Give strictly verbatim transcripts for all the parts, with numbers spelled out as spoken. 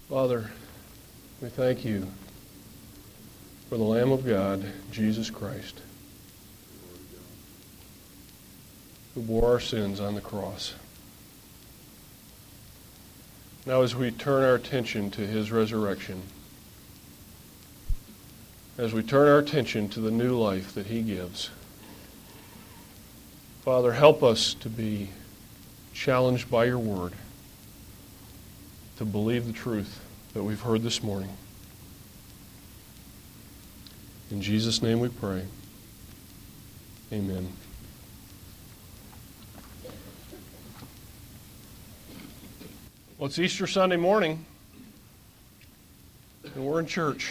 Father, we thank you for the Lamb of God, Jesus Christ, who bore our sins on the cross. Now as we turn our attention to his resurrection, as we turn our attention to the new life that he gives, Father, help us to be challenged by your word, to believe the truth that we've heard this morning. In Jesus' name we pray. Amen. Well, it's Easter Sunday morning, and we're in church.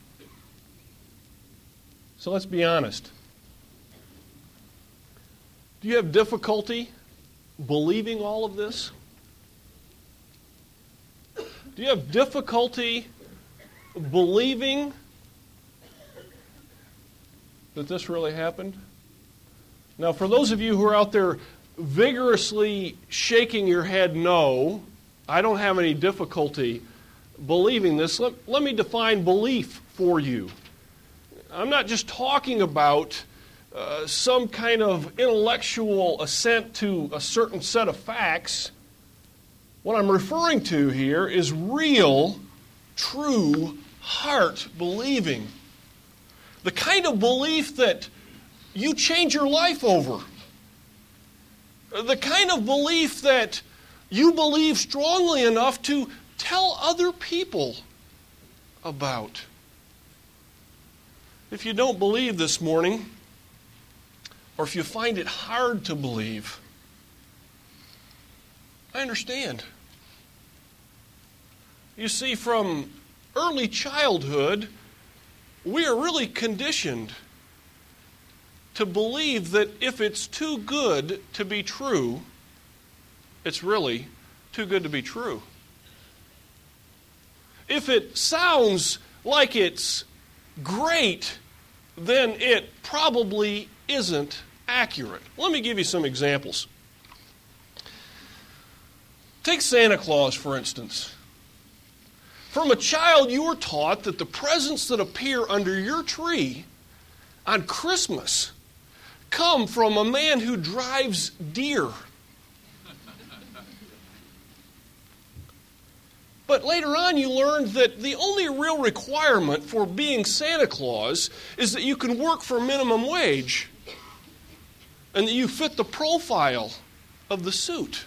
So let's be honest. Do you have difficulty believing all of this? Do you have difficulty believing that this really happened? Now, for those of you who are out there vigorously shaking your head no, I don't have any difficulty believing this, let, let me define belief for you. I'm not just talking about uh, some kind of intellectual assent to a certain set of facts. What I'm referring to here is real, true, heart believing. The kind of belief that you change your life over. The kind of belief that you believe strongly enough to tell other people about. If you don't believe this morning, or if you find it hard to believe, I understand. You see, from early childhood, we are really conditioned to believe that if it's too good to be true, it's really too good to be true. If it sounds like it's great, then it probably isn't accurate. Let me give you some examples. Take Santa Claus, for instance. From a child, you were taught that the presents that appear under your tree on Christmas come from a man who drives deer. But later on, you learned that the only real requirement for being Santa Claus is that you can work for minimum wage and that you fit the profile of the suit.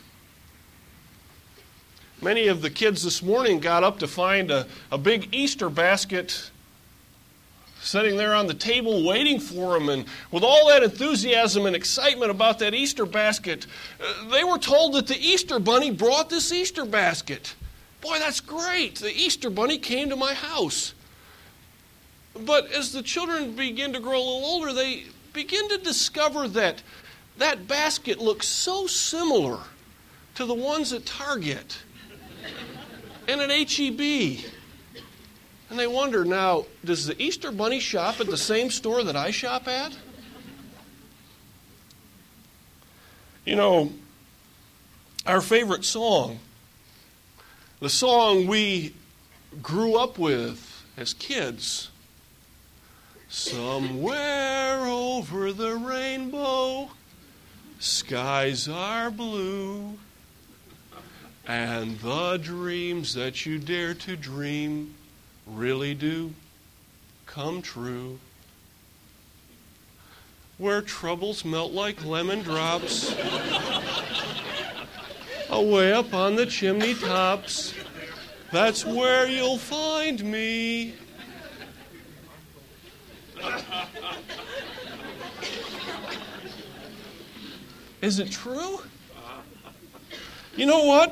Many of the kids this morning got up to find a, a big Easter basket sitting there on the table waiting for them. And with all that enthusiasm and excitement about that Easter basket, uh, they were told that the Easter Bunny brought this Easter basket. Boy, that's great. The Easter Bunny came to my house. But as the children begin to grow a little older, they begin to discover that that basket looks so similar to the ones at Target and at H E B. And they wonder, now, does the Easter Bunny shop at the same store that I shop at? You know, our favorite song, the song we grew up with as kids, somewhere over the rainbow, skies are blue, and the dreams that you dare to dream really do come true. Where troubles melt like lemon drops, away up on the chimney tops, that's where you'll find me. Is it true? You know what?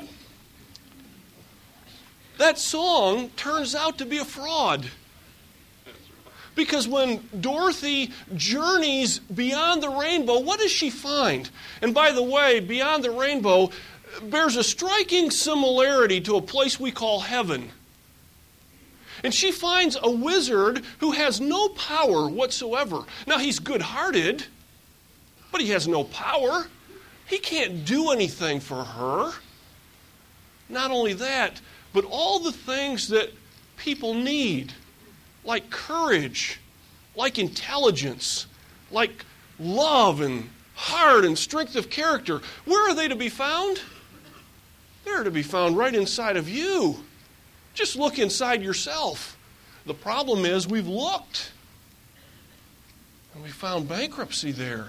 That song turns out to be a fraud. Because when Dorothy journeys beyond the rainbow, what does she find? And by the way, beyond the rainbow bears a striking similarity to a place we call heaven. And she finds a wizard who has no power whatsoever. Now, he's good-hearted, but he has no power. He can't do anything for her. Not only that, but all the things that people need, like courage, like intelligence, like love and heart and strength of character, where are they to be found? They're to be found right inside of you. Just look inside yourself. The problem is we've looked and we found bankruptcy there.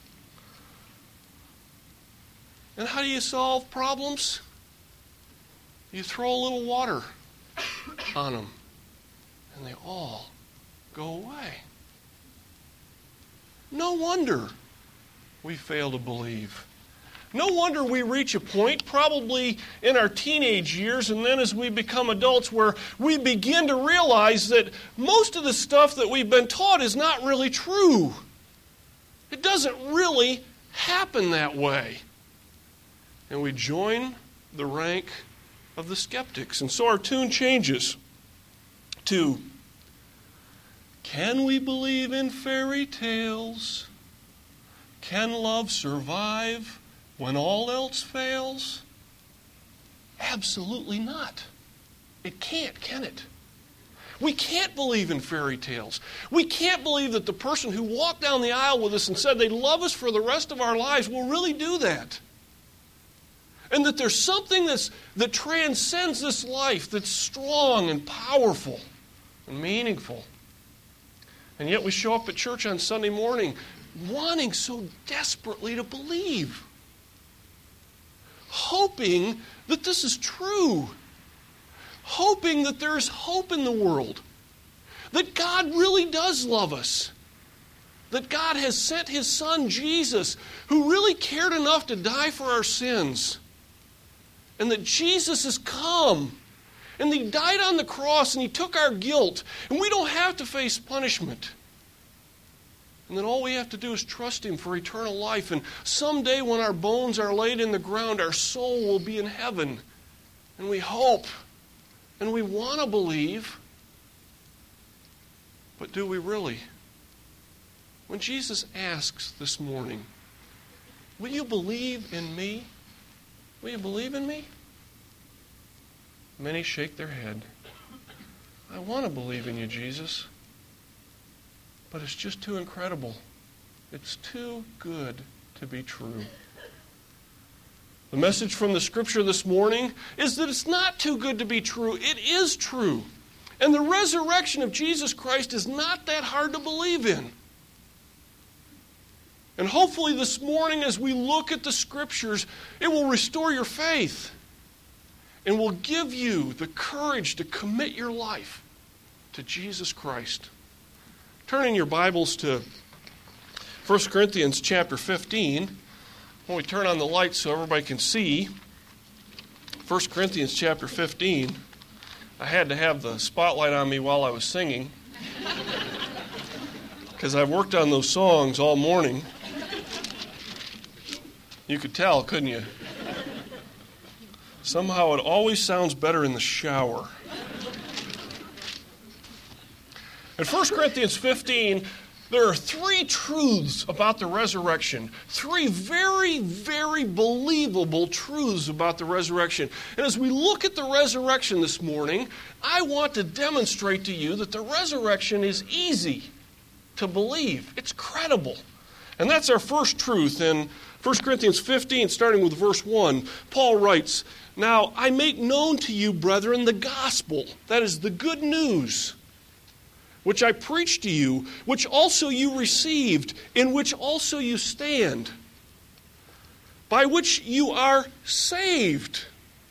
And how do you solve problems? You throw a little water on them and they all go away. No wonder we fail to believe. No wonder we reach a point, probably in our teenage years, and then as we become adults, where we begin to realize that most of the stuff that we've been taught is not really true. It doesn't really happen that way. And we join the rank of the skeptics. And so our tune changes to, can we believe in fairy tales? Can love survive when all else fails? Absolutely not. It can't, can it? We can't believe in fairy tales. We can't believe that the person who walked down the aisle with us and said they love us for the rest of our lives will really do that. And that there's something that's, that transcends this life that's strong and powerful and meaningful. And yet we show up at church on Sunday morning wanting so desperately to believe, hoping that this is true, hoping that there's hope in the world, that God really does love us, that God has sent His Son Jesus, who really cared enough to die for our sins, and that Jesus has come, and He died on the cross, and He took our guilt, and we don't have to face punishment. And then all we have to do is trust Him for eternal life. And someday when our bones are laid in the ground, our soul will be in heaven. And we hope. And we want to believe. But do we really? When Jesus asks this morning, will you believe in me? Will you believe in me? Many shake their head. I want to believe in you, Jesus. But it's just too incredible. It's too good to be true. The message from the Scripture this morning is that it's not too good to be true. It is true. And the resurrection of Jesus Christ is not that hard to believe in. And hopefully this morning as we look at the Scriptures, it will restore your faith and will give you the courage to commit your life to Jesus Christ. Turn in your Bibles to First Corinthians chapter fifteen. When we turn on the lights so everybody can see, First Corinthians chapter fifteen. I had to have the spotlight on me while I was singing because I've worked on those songs all morning. You could tell, couldn't you? Somehow it always sounds better in the shower. In First Corinthians fifteen, there are three truths about the resurrection. Three very, very believable truths about the resurrection. And as we look at the resurrection this morning, I want to demonstrate to you that the resurrection is easy to believe. It's credible. And that's our first truth. In First Corinthians fifteen, starting with verse one, Paul writes, "Now I make known to you, brethren, the gospel," that is the good news, "which I preached to you, which also you received, in which also you stand, by which you are saved,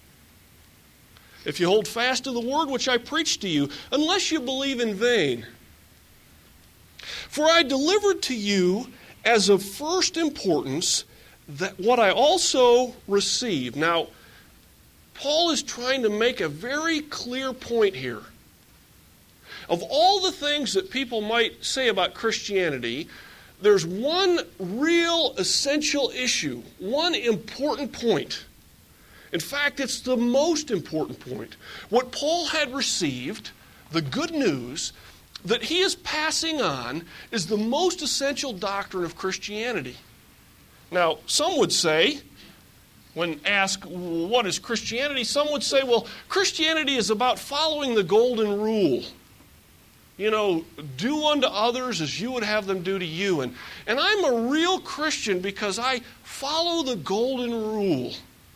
if you hold fast to the word which I preached to you, unless you believe in vain. For I delivered to you as of first importance that what I also received." Now, Paul is trying to make a very clear point here. Of all the things that people might say about Christianity, there's one real essential issue, one important point. In fact, it's the most important point. What Paul had received, the good news that he is passing on, is the most essential doctrine of Christianity. Now, some would say when asked, what is Christianity? Some would say, well, Christianity is about following the golden rule. You know, do unto others as you would have them do to you. And, and I'm a real Christian because I follow the golden rule.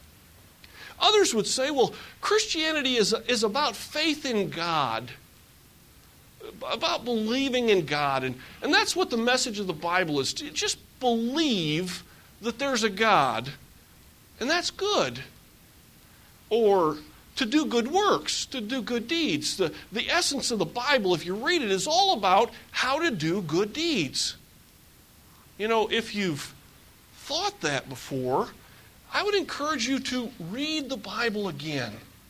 Others would say, well, Christianity is, is about faith in God, about believing in God. And, and that's what the message of the Bible is. Just believe that there's a God, and that's good. Or to do good works, to do good deeds. The, the essence of the Bible, if you read it, is all about how to do good deeds. You know, if you've thought that before, I would encourage you to read the Bible again.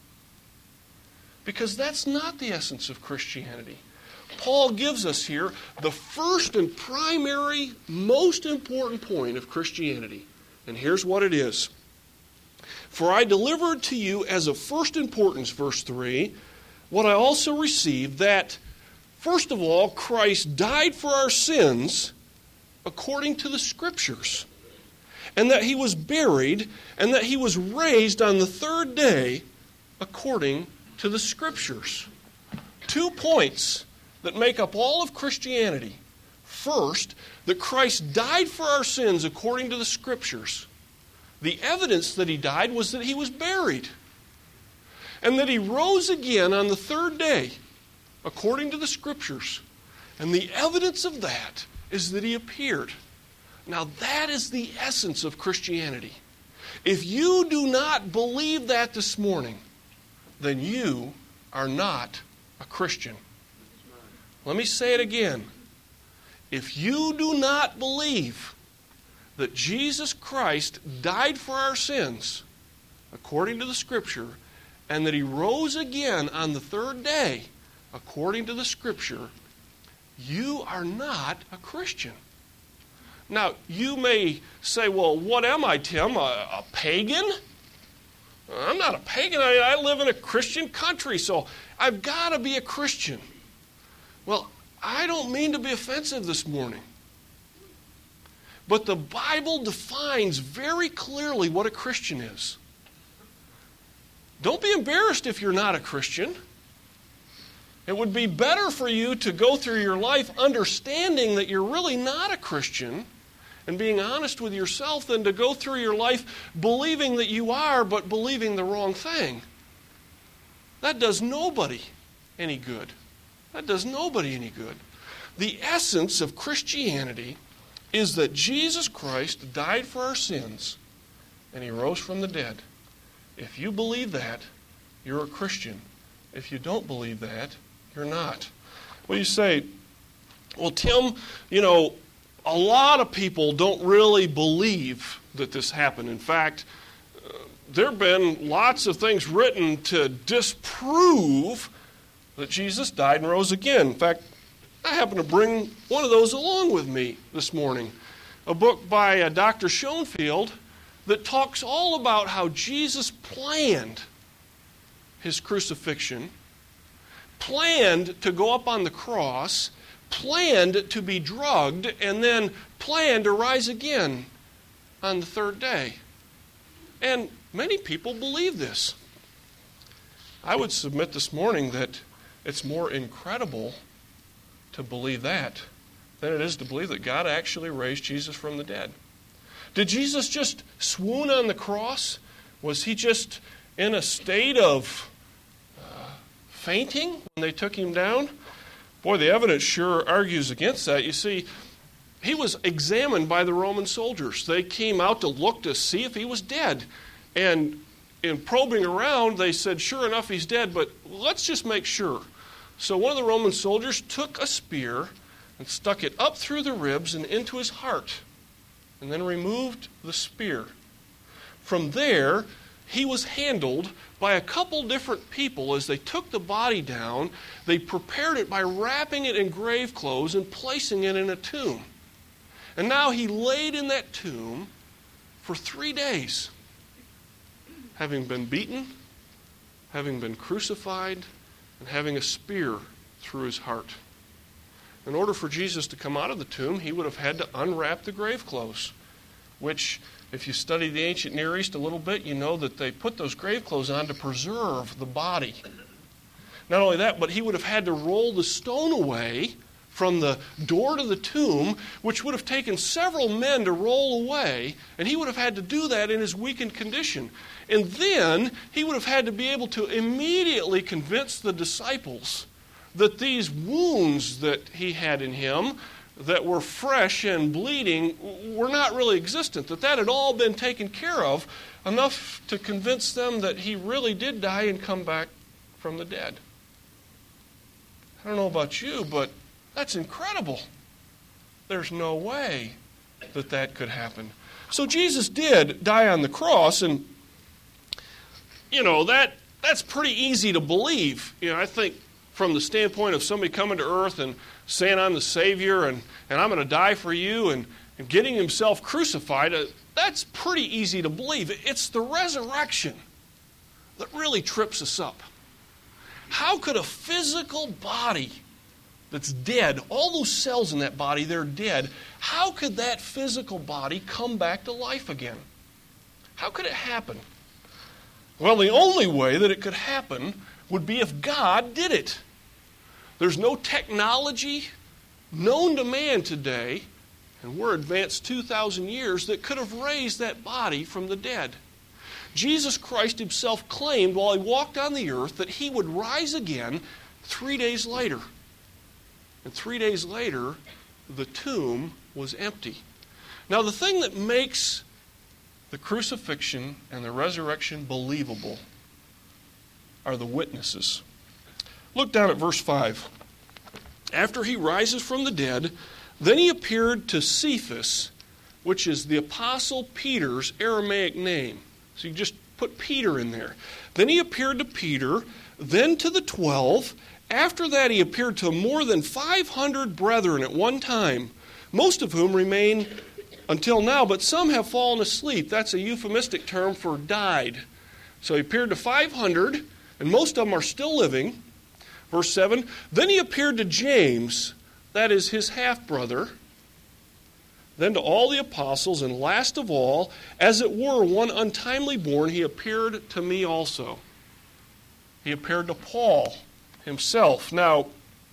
Because that's not the essence of Christianity. Paul gives us here the first and primary, most important point of Christianity. And here's what it is. For I delivered to you as of first importance, verse three, what I also received, that, first of all, Christ died for our sins according to the Scriptures, and that he was buried, and that he was raised on the third day according to the Scriptures. Two points that make up all of Christianity. First, that Christ died for our sins according to the Scriptures. The evidence that he died was that he was buried. And that he rose again on the third day, according to the Scriptures. And the evidence of that is that he appeared. Now that is the essence of Christianity. If you do not believe that this morning, then you are not a Christian. Let me say it again. If you do not believe that Jesus Christ died for our sins, according to the Scripture, and that he rose again on the third day, according to the Scripture, you are not a Christian. Now, you may say, well, what am I, Tim? A, a pagan? I'm not a pagan. I, I live in a Christian country, so I've got to be a Christian. Well, I don't mean to be offensive this morning. But the Bible defines very clearly what a Christian is. Don't be embarrassed if you're not a Christian. It would be better for you to go through your life understanding that you're really not a Christian and being honest with yourself than to go through your life believing that you are, but believing the wrong thing. That does nobody any good. That does nobody any good. The essence of Christianity is that Jesus Christ died for our sins and he rose from the dead. If you believe that, you're a Christian. If you don't believe that, you're not. Well, you say, well, Tim, you know, a lot of people don't really believe that this happened. In fact, uh, there have been lots of things written to disprove that Jesus died and rose again. In fact, I happen to bring one of those along with me this morning. A book by uh, Doctor Schoenfield that talks all about how Jesus planned his crucifixion, planned to go up on the cross, planned to be drugged, and then planned to rise again on the third day. And many people believe this. I would submit this morning that it's more incredible to believe that than it is to believe that God actually raised Jesus from the dead. Did Jesus just swoon on the cross? Was he just in a state of uh, fainting when they took him down? Boy, the evidence sure argues against that. You see, he was examined by the Roman soldiers. They came out to look to see if he was dead. And in probing around, they said, sure enough, he's dead, but let's just make sure. So one of the Roman soldiers took a spear and stuck it up through the ribs and into his heart, and then removed the spear. From there, he was handled by a couple different people as they took the body down. They prepared it by wrapping it in grave clothes and placing it in a tomb. And now he laid in that tomb for three days, having been beaten, having been crucified, and having a spear through his heart. In order for Jesus to come out of the tomb, he would have had to unwrap the grave clothes. which, if you study the ancient Near East a little bit, you know that they put those grave clothes on to preserve the body. Not only that, but he would have had to roll the stone away from the door to the tomb, which would have taken several men to roll away, and he would have had to do that in his weakened condition. And then he would have had to be able to immediately convince the disciples that these wounds that he had in him that were fresh and bleeding were not really existent, that that had all been taken care of, enough to convince them that he really did die and come back from the dead. I don't know about you, but that's incredible. There's no way that that could happen. So Jesus did die on the cross, and, you know, that that's pretty easy to believe. You know, I think from the standpoint of somebody coming to earth and saying, I'm the Savior, and, and I'm going to die for you, and, and getting himself crucified, uh, that's pretty easy to believe. It's the resurrection that really trips us up. How could a physical body that's dead, all those cells in that body, they're dead, how could that physical body come back to life again? How could it happen? Well, the only way that it could happen would be if God did it. There's no technology known to man today, and we're advanced two thousand years, that could have raised that body from the dead. Jesus Christ himself claimed while he walked on the earth that he would rise again three days later. And three days later, the tomb was empty. Now, the thing that makes the crucifixion and the resurrection believable are the witnesses. Look down at verse five. After he rises from the dead, then he appeared to Cephas, which is the Apostle Peter's Aramaic name. So you just put Peter in there. Then he appeared to Peter, then to the twelve. After that he appeared to more than five hundred brethren at one time, most of whom remain until now, but some have fallen asleep. That's a euphemistic term for died. So he appeared to five hundred, and most of them are still living. Verse seven, then he appeared to James, that is his half-brother, then to all the apostles, and last of all, as it were one untimely born, he appeared to me also. He appeared to Paul himself. Now,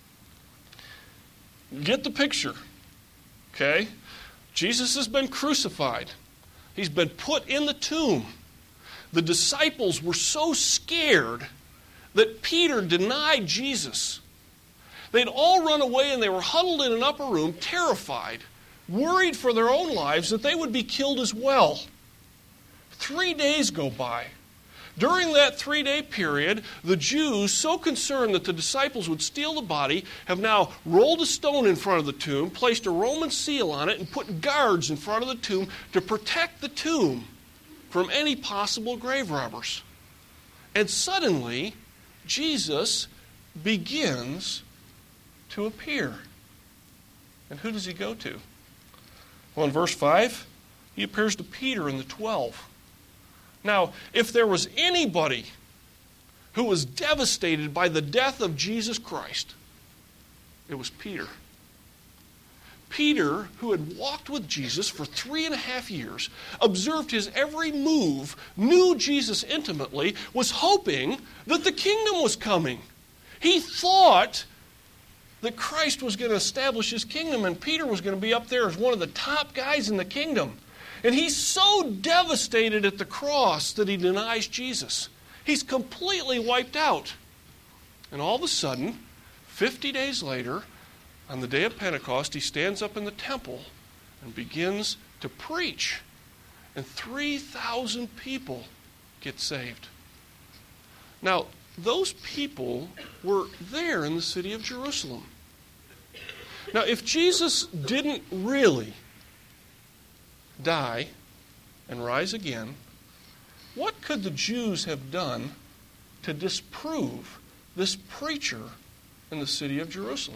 get the picture, okay? Jesus has been crucified. He's been put in the tomb. The disciples were so scared that Peter denied Jesus. They'd all run away and they were huddled in an upper room, terrified, worried for their own lives that they would be killed as well. Three days go by. During that three-day period, the Jews, so concerned that the disciples would steal the body, have now rolled a stone in front of the tomb, placed a Roman seal on it, and put guards in front of the tomb to protect the tomb from any possible grave robbers. And suddenly, Jesus begins to appear. And who does he go to? Well, in verse five, he appears to Peter and the twelve. Now, if there was anybody who was devastated by the death of Jesus Christ, it was Peter. Peter, who had walked with Jesus for three and a half years, observed his every move, knew Jesus intimately, was hoping that the kingdom was coming. He thought that Christ was going to establish his kingdom, and Peter was going to be up there as one of the top guys in the kingdom. And he's so devastated at the cross that he denies Jesus. He's completely wiped out. And all of a sudden, fifty days later, on the day of Pentecost, he stands up in the temple and begins to preach. And three thousand people get saved. Now, those people were there in the city of Jerusalem. Now, if Jesus didn't really die and rise again, what could the Jews have done to disprove this preacher in the city of Jerusalem?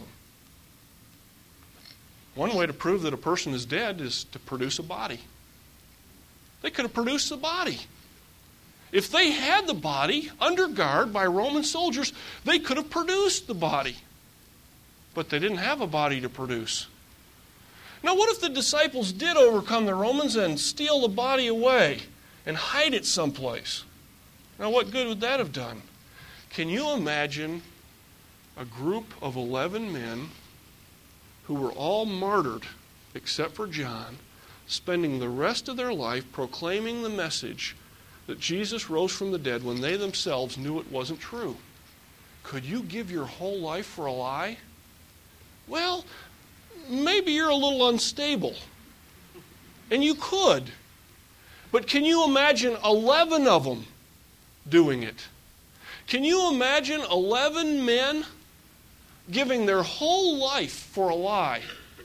One way to prove that a person is dead is to produce a body. They could have produced the body. If they had the body under guard by Roman soldiers, they could have produced the body. But they didn't have a body to produce. Now, what if the disciples did overcome the Romans and steal the body away and hide it someplace? Now, what good would that have done? Can you imagine a group of eleven men who were all martyred, except for John, spending the rest of their life proclaiming the message that Jesus rose from the dead when they themselves knew it wasn't true? Could you give your whole life for a lie? Well, maybe you're a little unstable. And you could. But can you imagine eleven of them doing it? Can you imagine eleven men giving their whole life for a lie?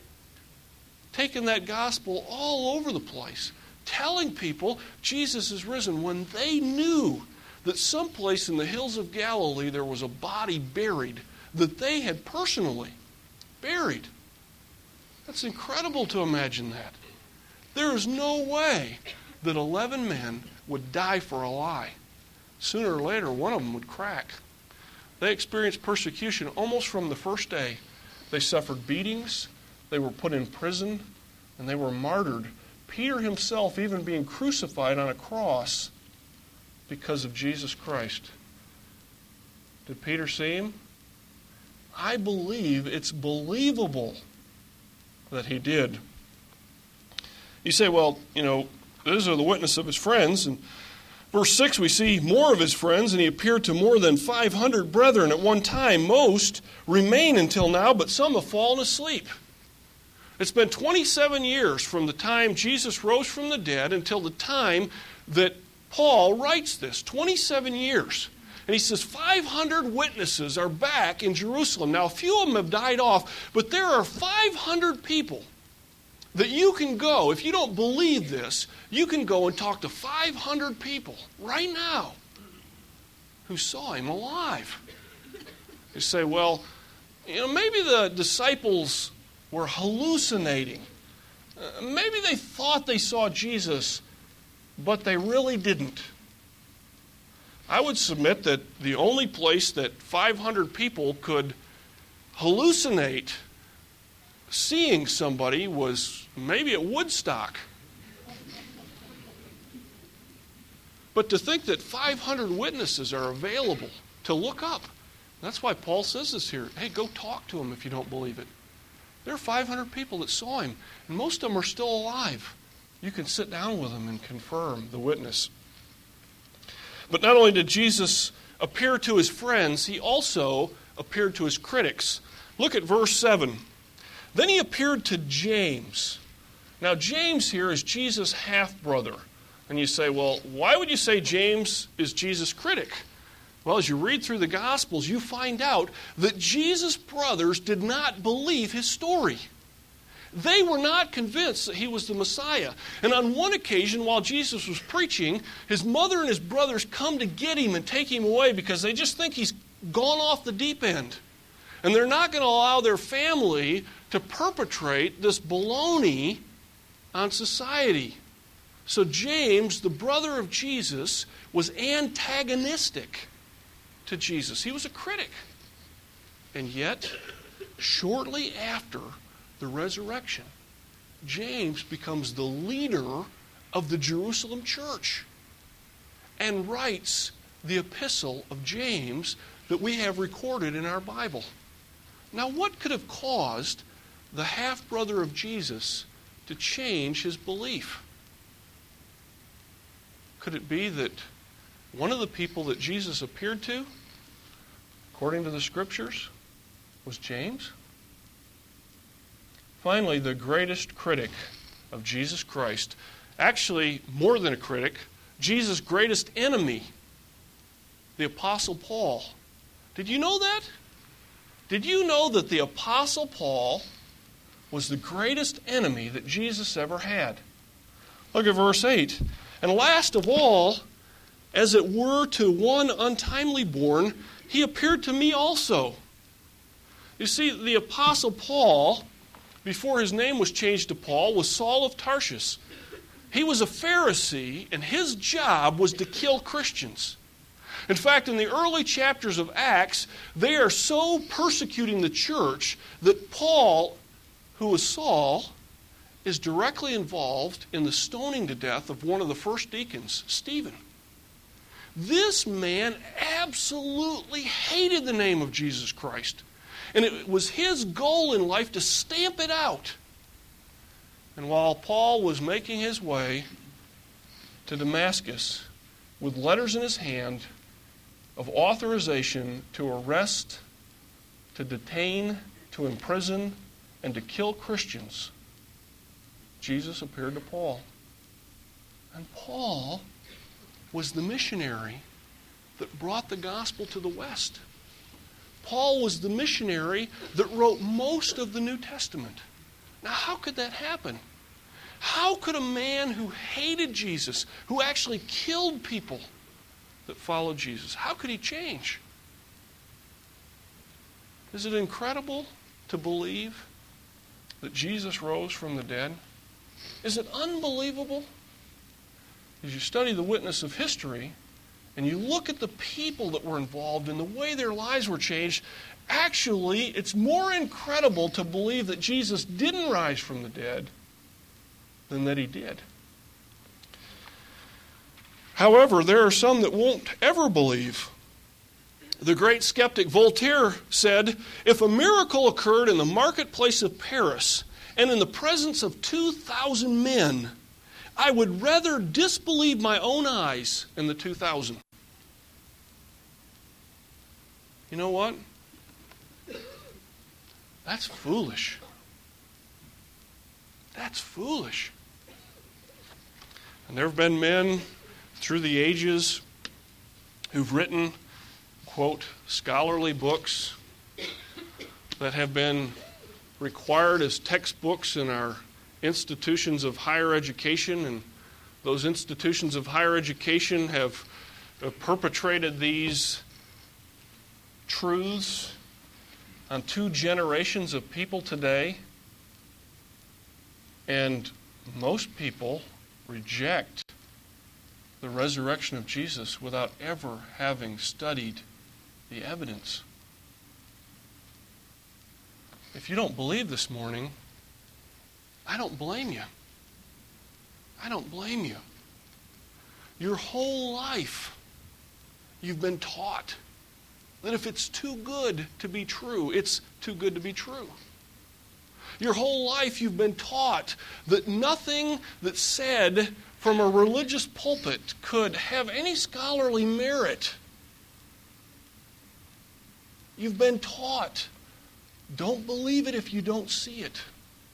Taking that gospel all over the place. Telling people Jesus is risen when they knew that someplace in the hills of Galilee there was a body buried that they had personally buried. That's incredible to imagine that. There is no way that eleven men would die for a lie. Sooner or later, one of them would crack. They experienced persecution almost from the first day. They suffered beatings, they were put in prison, and they were martyred. Peter himself even being crucified on a cross because of Jesus Christ. Did Peter see him? I believe it's believable that he did. You say, well, you know, those are the witness of his friends. And verse six, we see more of his friends, and he appeared to more than five hundred brethren at one time. Most remain until now, but some have fallen asleep. It's been twenty-seven years from the time Jesus rose from the dead until the time that Paul writes this. twenty-seven years. And he says five hundred witnesses are back in Jerusalem. Now, a few of them have died off, but there are five hundred people that you can go. If you don't believe this, you can go and talk to five hundred people right now who saw him alive. You say, well, you know, maybe the disciples were hallucinating. Uh, maybe they thought they saw Jesus, but they really didn't. I would submit that the only place that five hundred people could hallucinate seeing somebody was maybe at Woodstock. But to think that five hundred witnesses are available to look up, that's why Paul says this here. Hey, go talk to them if you don't believe it. There are five hundred people that saw him, and most of them are still alive. You can sit down with them and confirm the witness. But not only did Jesus appear to his friends, he also appeared to his critics. Look at verse seven. Then he appeared to James. Now, James here is Jesus' half-brother. And you say, well, why would you say James is Jesus' critic? Well, as you read through the Gospels, you find out that Jesus' brothers did not believe his story. They were not convinced that he was the Messiah. And on one occasion, while Jesus was preaching, his mother and his brothers come to get him and take him away because they just think he's gone off the deep end. And they're not going to allow their family to perpetrate this baloney on society. So James, the brother of Jesus, was antagonistic to Jesus. He was a critic. And yet, shortly after the resurrection, James becomes the leader of the Jerusalem church and writes the epistle of James that we have recorded in our Bible. Now, what could have caused the half-brother of Jesus to change his belief? Could it be that one of the people that Jesus appeared to, according to the Scriptures, was James? Finally, the greatest critic of Jesus Christ, actually more than a critic, Jesus' greatest enemy, the Apostle Paul. Did you know that? Did you know that the Apostle Paul was the greatest enemy that Jesus ever had? Look at verse eight. And last of all, as it were to one untimely born, he appeared to me also. You see, the Apostle Paul, before his name was changed to Paul, was Saul of Tarsus. He was a Pharisee, and his job was to kill Christians. In fact, in the early chapters of Acts, they are so persecuting the church that Paul, who was Saul, is directly involved in the stoning to death of one of the first deacons, Stephen. This man absolutely hated the name of Jesus Christ. And it was his goal in life to stamp it out. And while Paul was making his way to Damascus with letters in his hand of authorization to arrest, to detain, to imprison, and to kill Christians, Jesus appeared to Paul. And Paul was the missionary that brought the gospel to the West. Paul was the missionary that wrote most of the New Testament. Now, how could that happen? How could a man who hated Jesus, who actually killed people that followed Jesus, how could he change? Is it incredible to believe that Jesus rose from the dead? Is it unbelievable? As you study the witness of history, and you look at the people that were involved and the way their lives were changed, actually, it's more incredible to believe that Jesus didn't rise from the dead than that he did. However, there are some that won't ever believe. The great skeptic Voltaire said, "If a miracle occurred in the marketplace of Paris and in the presence of two thousand men, I would rather disbelieve my own eyes in the two thousand. You know what? That's foolish. That's foolish. And there have been men through the ages who've written, quote, scholarly books that have been required as textbooks in our institutions of higher education, and those institutions of higher education have uh, perpetrated these truths on two generations of people today, and most people reject the resurrection of Jesus without ever having studied the evidence. If you don't believe this morning, I don't blame you. I don't blame you. Your whole life, you've been taught that if it's too good to be true, it's too good to be true. Your whole life, you've been taught that nothing that's said from a religious pulpit could have any scholarly merit. You've been taught, don't believe it if you don't see it.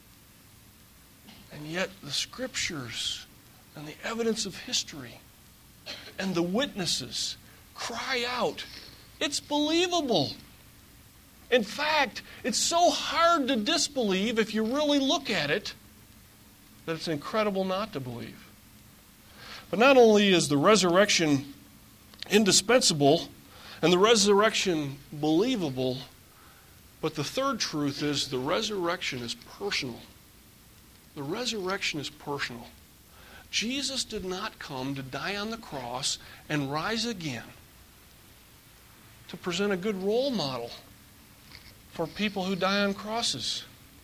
And yet the Scriptures and the evidence of history and the witnesses cry out, it's believable. In fact, it's so hard to disbelieve if you really look at it that it's incredible not to believe. But not only is the resurrection indispensable and the resurrection believable, but the third truth is the resurrection is personal. The resurrection is personal. Jesus did not come to die on the cross and rise again to present a good role model for people who die on crosses.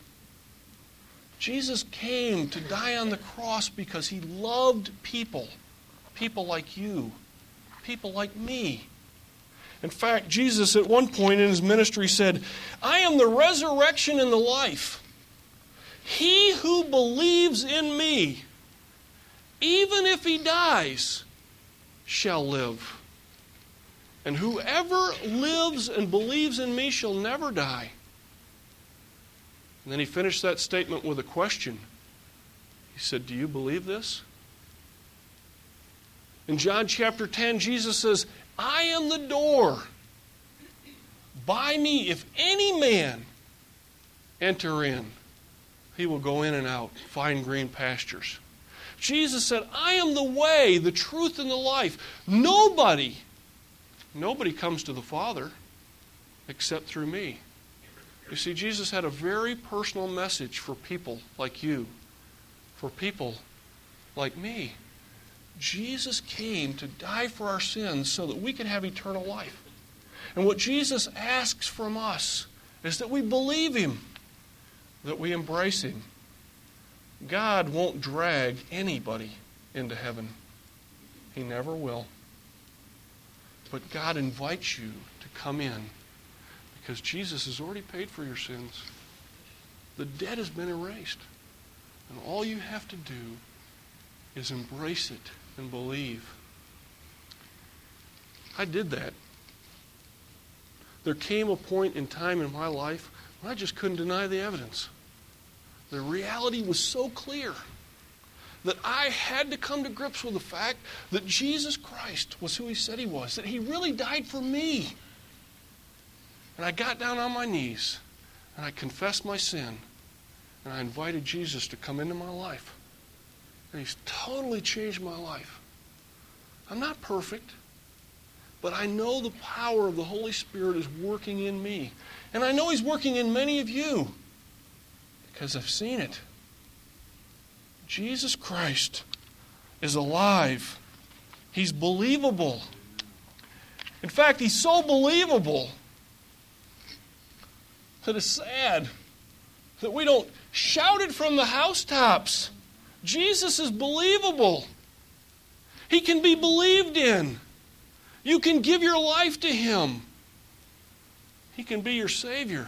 Jesus came to die on the cross because he loved people, people like you, people like me. In fact, Jesus at one point in his ministry said, I am the resurrection and the life. He who believes in me, even if he dies, shall live. And whoever lives and believes in me shall never die. And then he finished that statement with a question. He said, do you believe this? In John chapter ten, Jesus says, I am the door. By me, if any man enter in, he will go in and out, find green pastures. Jesus said, I am the way, the truth, and the life. Nobody, nobody comes to the Father except through me. You see, Jesus had a very personal message for people like you, for people like me. Jesus came to die for our sins so that we could have eternal life. And what Jesus asks from us is that we believe him, that we embrace him, God won't drag anybody into heaven. He never will. But God invites you to come in because Jesus has already paid for your sins. The debt has been erased. And all you have to do is embrace it and believe. I did that. There came a point in time in my life when I just couldn't deny the evidence. The reality was so clear that I had to come to grips with the fact that Jesus Christ was who He said He was, that He really died for me. And I got down on my knees and I confessed my sin and I invited Jesus to come into my life. And He's totally changed my life. I'm not perfect, but I know the power of the Holy Spirit is working in me. And I know He's working in many of you because I've seen it. Jesus Christ is alive. He's believable. In fact, He's so believable that it's sad that we don't shout it from the housetops. Jesus is believable. He can be believed in. You can give your life to Him. He can be your Savior.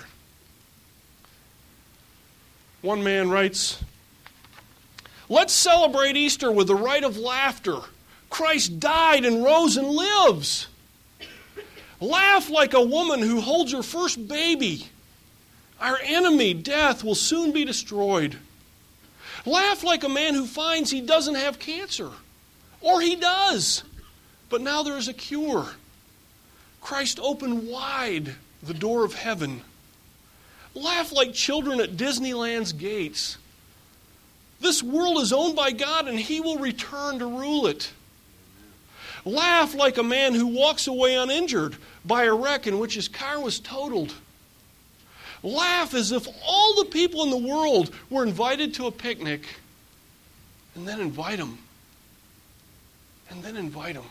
One man writes, "Let's celebrate Easter with the rite of laughter. Christ died and rose and lives. Laugh like a woman who holds her first baby. Our enemy, death, will soon be destroyed. Laugh like a man who finds he doesn't have cancer. Or he does. But now there is a cure. Christ opened wide the door of heaven. Laugh like children at Disneyland's gates. This world is owned by God and He will return to rule it. Laugh like a man who walks away uninjured by a wreck in which his car was totaled. Laugh as if all the people in the world were invited to a picnic, and then invite them. And then invite them.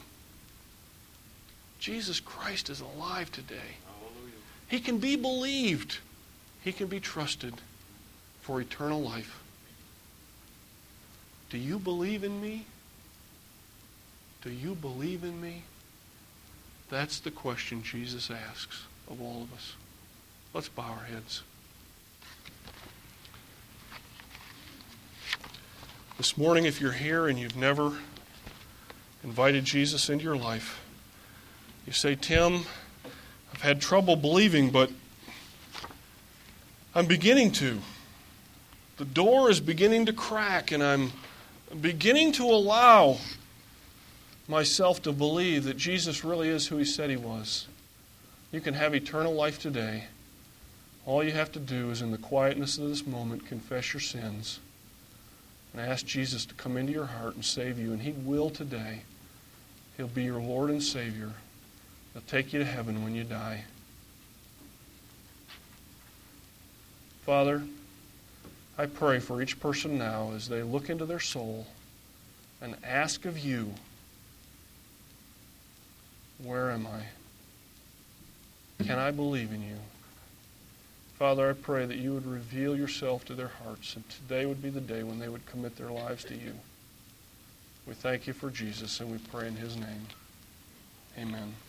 Jesus Christ is alive today. Hallelujah. He can be believed. He can be trusted for eternal life. Do you believe in me? Do you believe in me? That's the question Jesus asks of all of us. Let's bow our heads. This morning, if you're here and you've never invited Jesus into your life, you say, "Tim, I've had trouble believing, but I'm beginning to. The door is beginning to crack, and I'm beginning to allow myself to believe that Jesus really is who He said He was." You can have eternal life today. All you have to do is, in the quietness of this moment, confess your sins and ask Jesus to come into your heart and save you. And He will today. He'll be your Lord and Savior. He'll take you to heaven when you die. Father, I pray for each person now as they look into their soul and ask of You, where am I? Can I believe in You? Father, I pray that You would reveal Yourself to their hearts, and today would be the day when they would commit their lives to You. We thank You for Jesus, and we pray in His name. Amen.